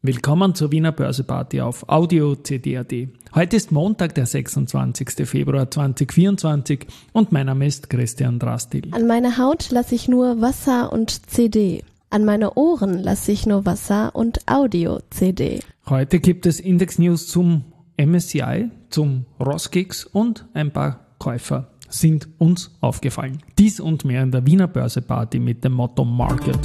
Willkommen zur Wiener Börseparty auf Audio CD.at. Heute ist Montag, der 26. Februar 2024 und mein Name ist Christian Drastil. An meine Haut lasse ich nur Wasser und CD. An meine Ohren lasse ich nur Wasser und Audio-CD. Heute gibt es Index-News zum MSCI, zum ROSGIX und ein paar Käufer sind uns aufgefallen. Dies und mehr in der Wiener Börseparty mit dem Motto Market.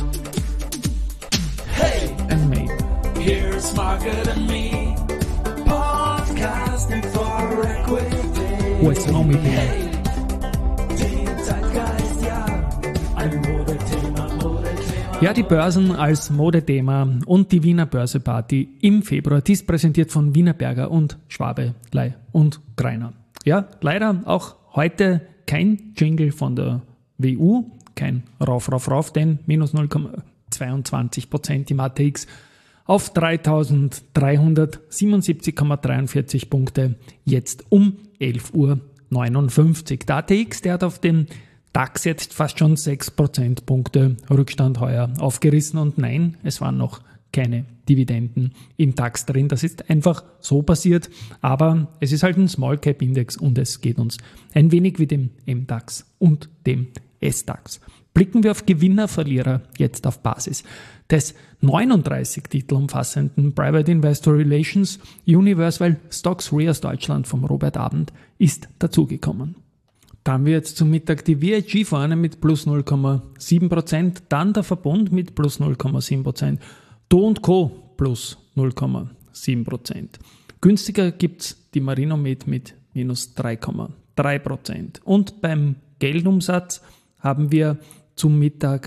Hey, and me. Here's Market and Me, podcasting for equity. What's wrong with you? Hey, den Zeitgeist, ja, ein Modethema. Ja, die Börsen als Modethema und die Wiener Börseparty im Februar. Dies präsentiert von Wienerberger und Schwabe, Ley und Greiner. Ja, leider auch heute kein Jingle von der WU, kein Rauf, denn minus 0,22% im ATX auf 3.377,43 Punkte, jetzt um 11.59 Uhr. Der ATX, der hat auf dem DAX jetzt fast schon 6 Prozentpunkte Rückstand heuer aufgerissen und nein, es waren noch keine Dividenden im DAX drin. Das ist einfach so passiert, aber es ist halt ein Small Cap Index und es geht uns ein wenig wie dem MDAX und dem SDAX. Blicken wir auf Gewinner, Verlierer jetzt auf Basis des 39 Titel umfassenden Private Investor Relations Universal Stocks Re aus Deutschland vom Robert Abend ist dazugekommen. Da haben wir jetzt zum Mittag die VIG vorne mit plus 0,7%, dann der Verbund mit plus 0,7%, Do & Co. plus 0,7%. Günstiger gibt es die Marinomed mit minus 3,3%. Und beim Geldumsatz haben wir zum Mittag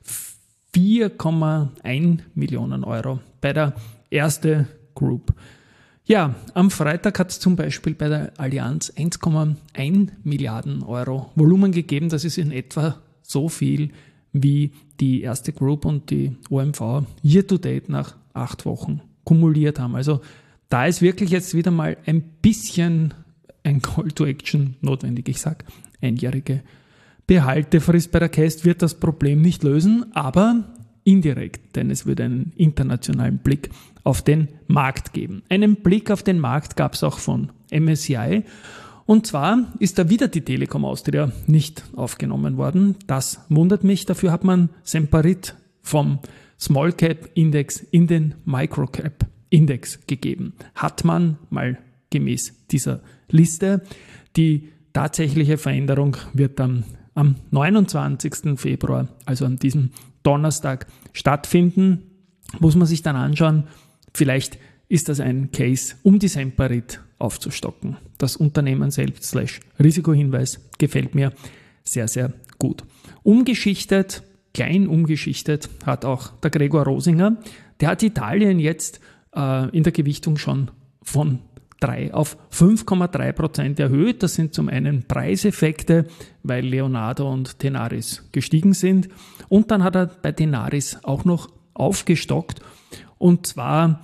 4,1 Millionen Euro bei der Erste Group. Ja, am Freitag hat es zum Beispiel bei der Allianz 1,1 Milliarden Euro Volumen gegeben. Das ist in etwa so viel wie die Erste Group und die OMV year to date nach 8 Wochen kumuliert haben. Also da ist wirklich jetzt wieder mal ein bisschen ein Call to Action notwendig. Ich sage, einjährige Behaltefrist bei der Käst wird das Problem nicht lösen, aber indirekt, denn es wird einen internationalen Blick auf den Markt geben. Einen Blick auf den Markt gab es auch von MSCI und zwar ist da wieder die Telekom Austria nicht aufgenommen worden. Das wundert mich, dafür hat man Semperit vom Small Cap Index in den Micro Cap Index gegeben. Hat man mal gemäß dieser Liste. Die tatsächliche Veränderung wird dann am 29. Februar, also an diesem Donnerstag, stattfinden. Muss man sich dann anschauen, vielleicht ist das ein Case, um die Semperit aufzustocken. Das Unternehmen selbst / Risikohinweis gefällt mir sehr, sehr gut. Umgeschichtet, klein umgeschichtet, hat auch der Gregor Rosinger. Der hat Italien jetzt in der Gewichtung schon von 3 auf 5,3% erhöht. Das sind zum einen Preiseffekte, weil Leonardo und Tenaris gestiegen sind. Und dann hat er bei Tenaris auch noch aufgestockt und zwar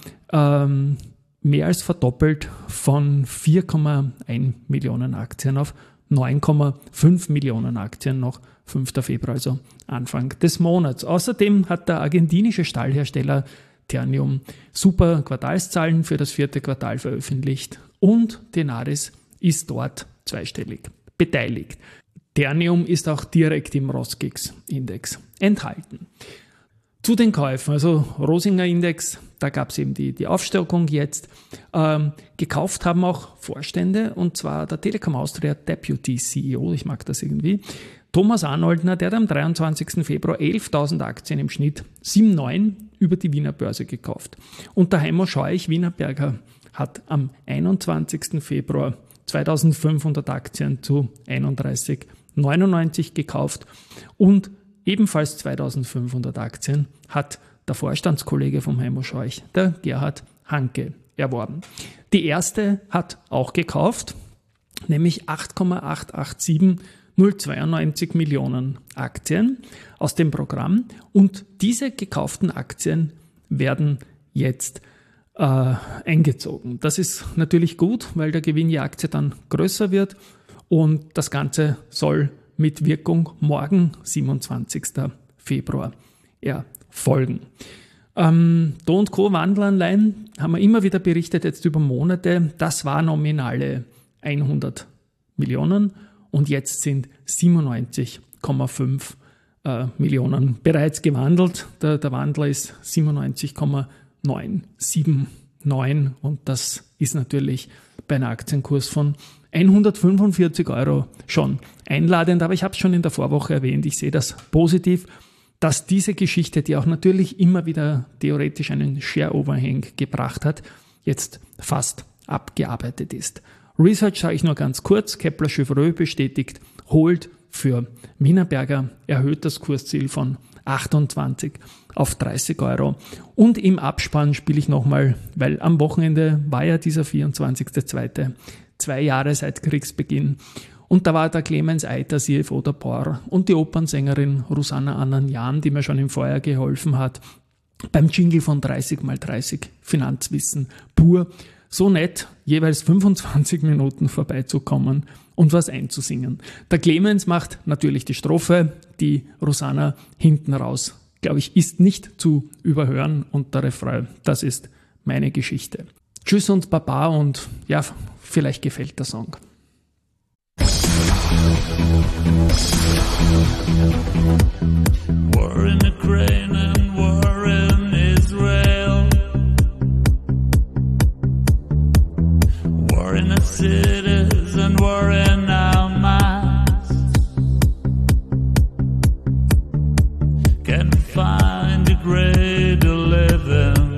mehr als verdoppelt von 4,1 Millionen Aktien auf 9,5 Millionen Aktien noch 5. Februar, also Anfang des Monats. Außerdem hat der argentinische Stahlhersteller Ternium super Quartalszahlen für das 4. Quartal veröffentlicht und Tenaris ist dort zweistellig beteiligt. Ternium ist auch direkt im ROSGIX-Index enthalten. Zu den Käufen, also Rosinger-Index, da gab es eben die Aufstockung jetzt. Gekauft haben auch Vorstände und zwar der Telekom Austria Deputy CEO, ich mag das irgendwie, Thomas Arnoldner, der hat am 23. Februar 11.000 Aktien im Schnitt 7,9 über die Wiener Börse gekauft. Und der Heimo Scheuch, Wienerberger, hat am 21. Februar 2.500 Aktien zu 31,99 gekauft und ebenfalls 2.500 Aktien hat der Vorstandskollege vom Heimo Scheuch, der Gerhard Hanke, erworben. Die erste hat auch gekauft, nämlich 8,887092 Millionen Aktien aus dem Programm und diese gekauften Aktien werden jetzt eingezogen. Das ist natürlich gut, weil der Gewinn je Aktie dann größer wird und das Ganze soll mit Wirkung morgen, 27. Februar, erfolgen. Do & Co. Wandelanleihen, haben wir immer wieder berichtet, jetzt über Monate, das war nominale 100 Millionen und jetzt sind 97,5 Millionen bereits gewandelt. Der Wandler ist 97,979 und das ist natürlich bei einem Aktienkurs von 145 € schon einladend, aber ich habe es schon in der Vorwoche erwähnt, ich sehe das positiv, dass diese Geschichte, die auch natürlich immer wieder theoretisch einen Share-Overhang gebracht hat, jetzt fast abgearbeitet ist. Research sage ich nur ganz kurz, Kepler Chevreux bestätigt, Hold für Wienerberger erhöht das Kursziel von 28 auf 30 € und im Abspann spiele ich nochmal, weil am Wochenende war ja dieser 24.2., 2 Jahre seit Kriegsbeginn. Und da war der Clemens Eiter, CFO der POR und die Opernsängerin Rosanna Ananjan, die mir schon im Vorjahr geholfen hat, beim Jingle von 30x30 Finanzwissen pur. So nett, jeweils 25 Minuten vorbeizukommen und was einzusingen. Der Clemens macht natürlich die Strophe, die Rosanna hinten raus, glaube ich, ist nicht zu überhören und der Refrain, das ist meine Geschichte. Tschüss und Baba und ja, vielleicht gefällt der Song. War in Ukraine and war in Israel. War in the cities and war in our minds. Can't find a grade to live in.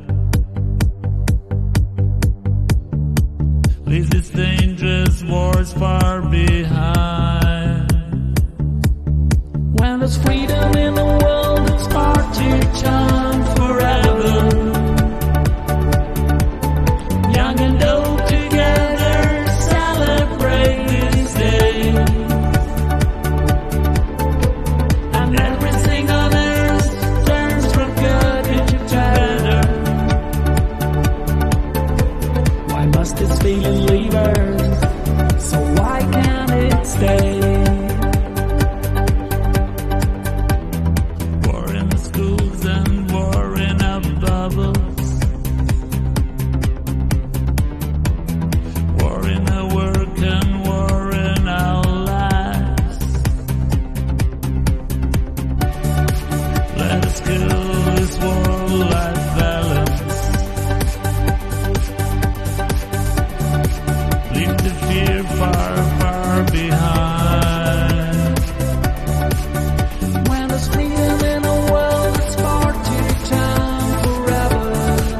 Leaves its dangerous wars far behind. When there's freedom in the world, it's party time forever. Young and old together celebrate this day. And everything on earth turns from good into better. Why must this feeling leave Earth? So why can't it stay? War in the schools and war in our bubbles. War in our work and war in our lives. Let us kill this war-life balance. Leave the fear far, far behind. When there's freedom in the world, it's party time forever.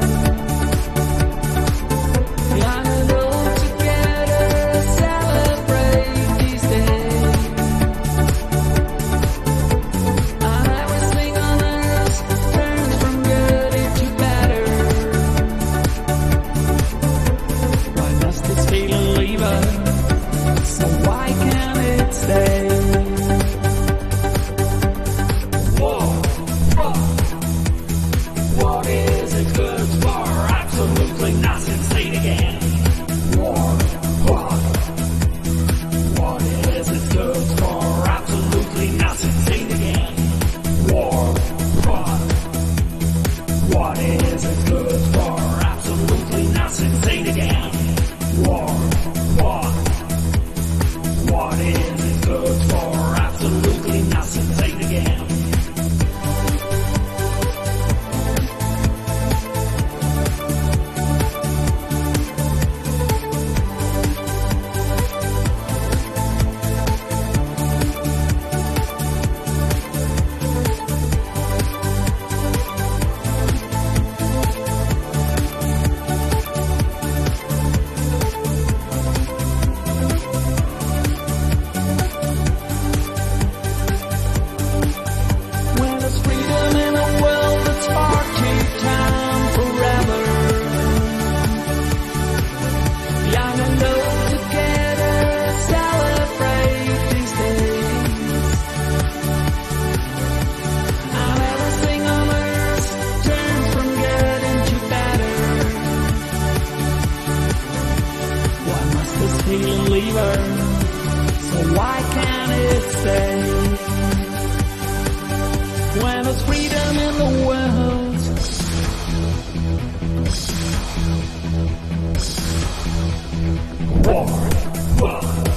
Young and old together celebrate these days. And everything on earth turns from good into better. Why must this feeling leave us? So why can't it stay? War, what is it good for? Absolutely nothing. Say it again. War, what is it good for? Absolutely nothing. Say it again. War, what is it good for? Absolutely nothing. Say it again. War, what is it good for? Absolutely nothing. Say it again. Roar.